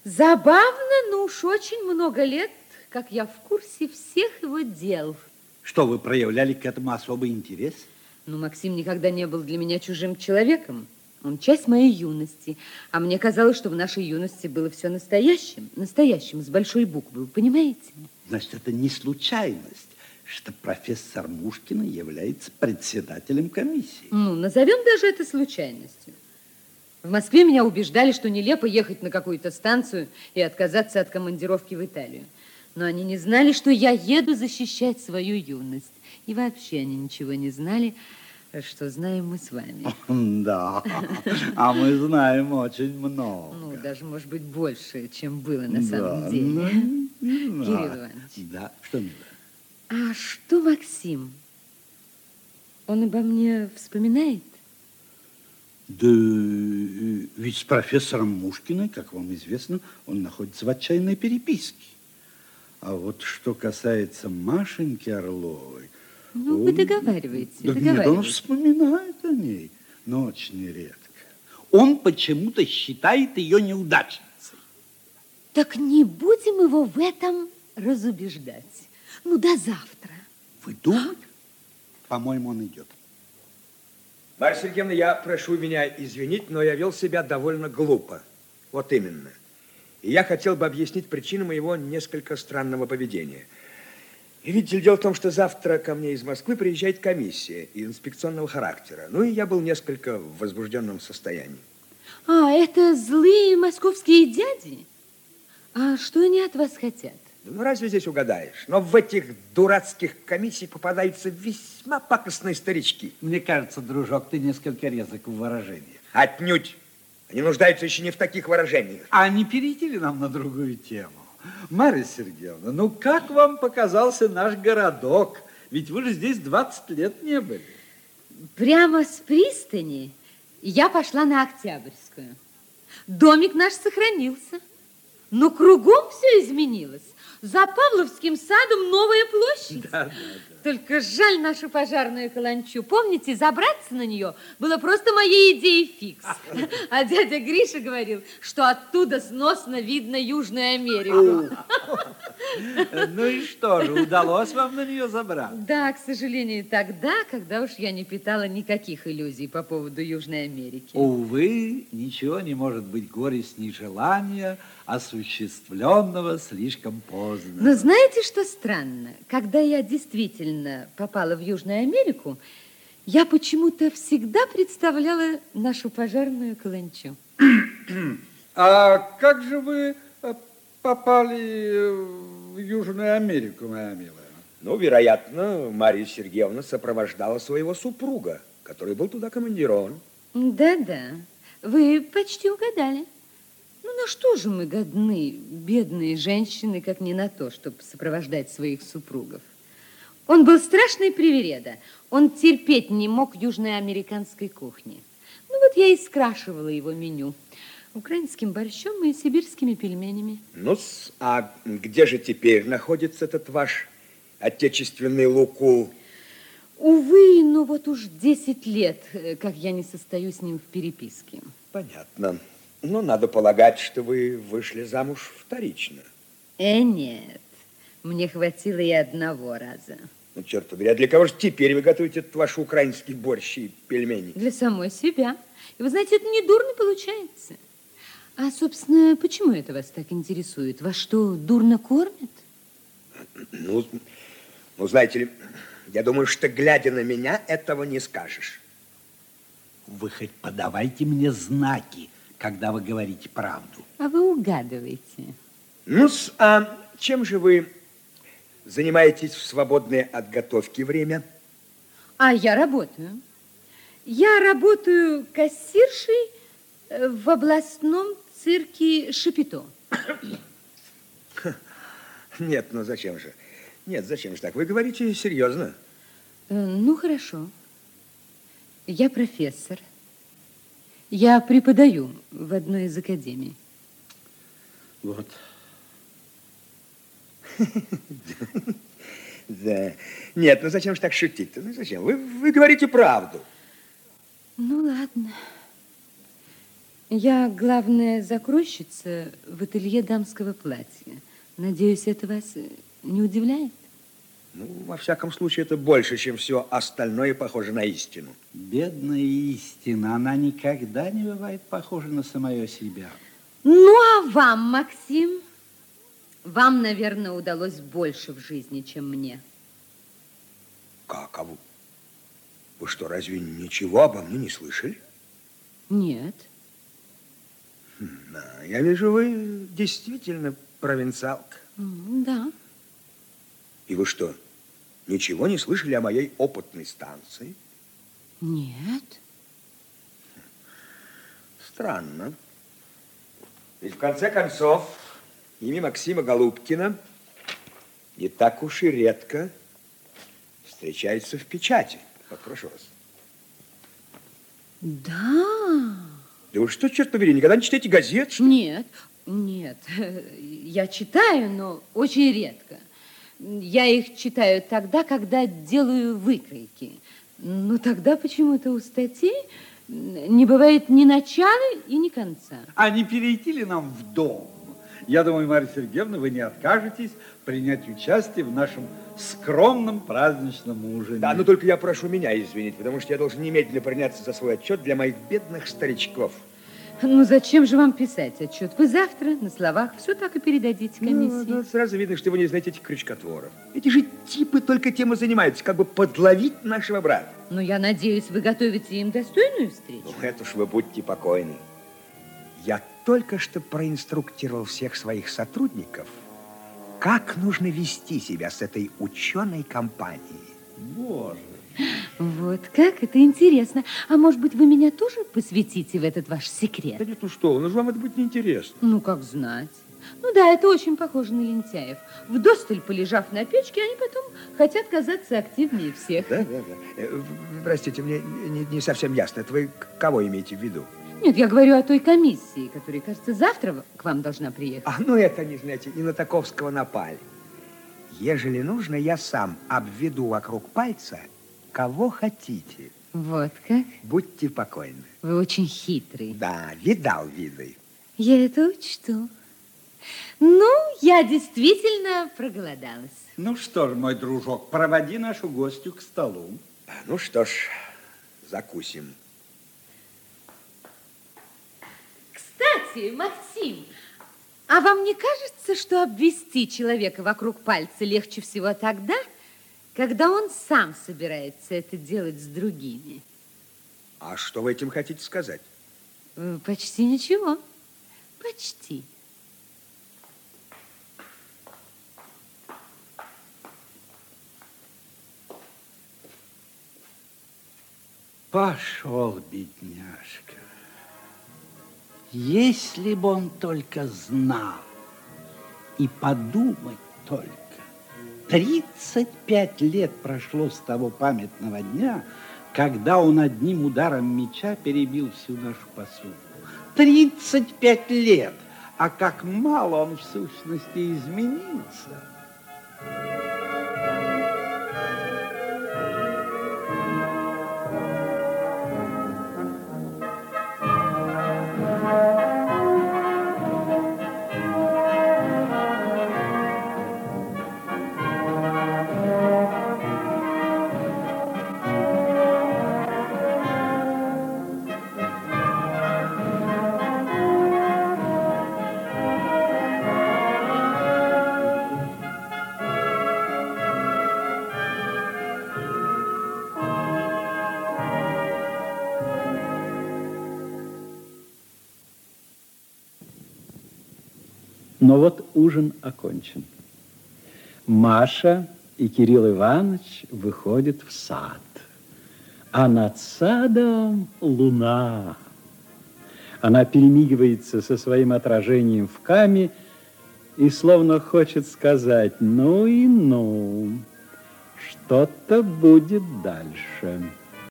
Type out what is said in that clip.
Забавно, но уж очень много лет, как я в курсе всех его дел. Что, вы проявляли к этому особый интерес? Ну, Максим никогда не был для меня чужим человеком. Он часть моей юности. А мне казалось, что в нашей юности было все настоящим. Настоящим, с большой буквы. Вы понимаете? Значит, это не случайность, что профессор Мушкина является председателем комиссии. Ну, назовем даже это случайностью. В Москве меня убеждали, что нелепо ехать на какую-то станцию и отказаться от командировки в Италию. Но они не знали, что я еду защищать свою юность. И вообще они ничего не знали, что знаем мы с вами. Да, а мы знаем очень много. Ну, даже, может быть, больше, чем было на самом деле. Кирилл Иванович. Да, что, милая? А что Максим? Он обо мне вспоминает? Да, ведь с профессором Мушкиной, как вам известно, он находится в отчаянной переписке. А вот что касается Машеньки Орловой... Ну, вы договариваете, Да нет, он вспоминает о ней, но очень редко. Он почему-то считает ее неудачницей. Так не будем его в этом разубеждать. Ну, до завтра. Вы думаете? По-моему, он идет. Марья Сергеевна, я прошу меня извинить, но я вел себя довольно глупо. Вот именно. И я хотел бы объяснить причину моего несколько странного поведения. И видите ли, дело в том, что завтра ко мне из Москвы приезжает комиссия инспекционного характера. Ну, и я был несколько в возбужденном состоянии. А, это злые московские дяди? А что они от вас хотят? Ну, разве здесь угадаешь? Но в этих дурацких комиссиях попадаются весьма пакостные старички. Мне кажется, дружок, ты несколько резок в выражениях. Отнюдь. Они нуждаются еще не в таких выражениях. А не перейти ли нам на другую тему? Марья Сергеевна, ну как вам показался наш городок? Ведь вы же здесь 20 лет не были. Прямо с пристани я пошла на Октябрьскую. Домик наш сохранился, но кругом все изменилось. За Павловским садом новая площадь. Да. Только жаль нашу пожарную каланчу. Помните, забраться на нее было просто моей идеей фикс. А дядя Гриша говорил, что оттуда сносно видно Южную Америку. Ну и что же, удалось вам на нее забраться? Да, к сожалению, тогда, когда уж я не питала никаких иллюзий по поводу Южной Америки. Увы, ничего не может быть горестней желания, осуществленного слишком поздно. Но знаете, что странно? Когда я действительно попала в Южную Америку, я почему-то всегда представляла нашу пожарную каланчу. А как же вы попали в Южную Америку, моя милая? Ну, вероятно, Марья Сергеевна сопровождала своего супруга, который был туда командирован. Да-да, вы почти угадали. Ну, на что же мы годны, бедные женщины, как не на то, чтобы сопровождать своих супругов? Он был страшный привереда. Он терпеть не мог южноамериканской кухни. Ну, вот я и скрашивала его меню украинским борщом и сибирскими пельменями. Ну, а где же теперь находится этот ваш отечественный луку? Увы, ну вот уж 10 лет, как я не состою с ним в переписке. Понятно. Ну, надо полагать, что вы вышли замуж вторично. Нет, мне хватило и одного раза. Ну, черт побери, а для кого же теперь вы готовите этот ваш украинский борщ и пельмени? Для самой себя. И вы знаете, это не дурно получается. А, собственно, почему это вас так интересует? Вас что, дурно кормят? Ну, знаете ли, я думаю, что, глядя на меня, этого не скажешь. Вы хоть подавайте мне знаки, когда вы говорите правду. А вы угадываете. Ну, а чем же вы занимаетесь в свободное от готовки время? А я работаю. Я работаю кассиршей в областном цирке Шапито. Нет, ну зачем же? Нет, зачем же так? Вы говорите серьезно. Ну, хорошо. Я профессор. Я преподаю в одной из академий. Вот. Да. Нет, ну зачем же так шутить-то? Ну зачем? Вы говорите правду. Ну, ладно. Я главная закройщица в ателье дамского платья. Надеюсь, это вас не удивляет? Ну, во всяком случае, это больше, чем все остальное похоже на истину. Бедная истина, она никогда не бывает похожа на самое себя. Ну, а вам, Максим? Вам, наверное, удалось больше в жизни, чем мне. Как? А вы что, разве ничего обо мне не слышали? Нет. Да, я вижу, вы действительно провинциалка. Да. И вы что, ничего не слышали о моей опытной станции? Нет. Странно. Ведь в конце концов, имя Максима Голубкина не так уж и редко встречается в печати. Вот, прошу вас. Да. Да вы что, черт побери, никогда не читаете газет, что ли? Нет, нет. Я читаю, но очень редко. Я их читаю тогда, когда делаю выкройки. Но тогда почему-то у статей не бывает ни начала и ни конца. А не перейти ли нам в дом? Я думаю, Марья Сергеевна, вы не откажетесь принять участие в нашем скромном праздничном ужине. Да, но только я прошу меня извинить, потому что я должен немедленно приняться за свой отчет для моих бедных старичков. Ну, зачем же вам писать отчет? Вы завтра на словах все так и передадите комиссии. Ну, сразу видно, что вы не знаете этих крючкотворов. Эти же типы только тем и занимаются, как бы подловить нашего брата. Но я надеюсь, вы готовите им достойную встречу. Ну, это уж вы будьте покойны. Я только что проинструктировал всех своих сотрудников, как нужно вести себя с этой ученой компанией. Боже. Вот как? Это интересно. А может быть, вы меня тоже посвятите в этот ваш секрет? Да нет, ну что, ну же вам это будет неинтересно. Ну, как знать. Ну да, это очень похоже на лентяев. Вдосталь полежав на печке, они потом хотят казаться активнее всех. Да. Простите, мне не совсем ясно. Это вы кого имеете в виду? Нет, я говорю о той комиссии, которая, кажется, завтра к вам должна приехать. А, ну это, не знаете, и на Таковского напали. Ежели нужно, я сам обведу вокруг пальца, кого хотите. Вот как? Будьте покойны. Вы очень хитрый. Да, видал виды. Я это учту. Ну, я действительно проголодалась. Ну что ж, мой дружок, проводи нашу гостью к столу. Ну что ж, закусим. Кстати, Максим, а вам не кажется, что обвести человека вокруг пальца легче всего тогда, когда он сам собирается это делать с другими? А что вы этим хотите сказать? Почти ничего. Почти. Пошел, бедняжка. Если бы он только знал, и подумать только. 35 лет прошло с того памятного дня, когда он одним ударом меча перебил всю нашу посуду. 35 лет! А как мало он в сущности изменился. Но вот ужин окончен. Маша и Кирилл Иванович выходят в сад. А над садом луна. Она перемигивается со своим отражением в каме и словно хочет сказать: ну и ну, что-то будет дальше.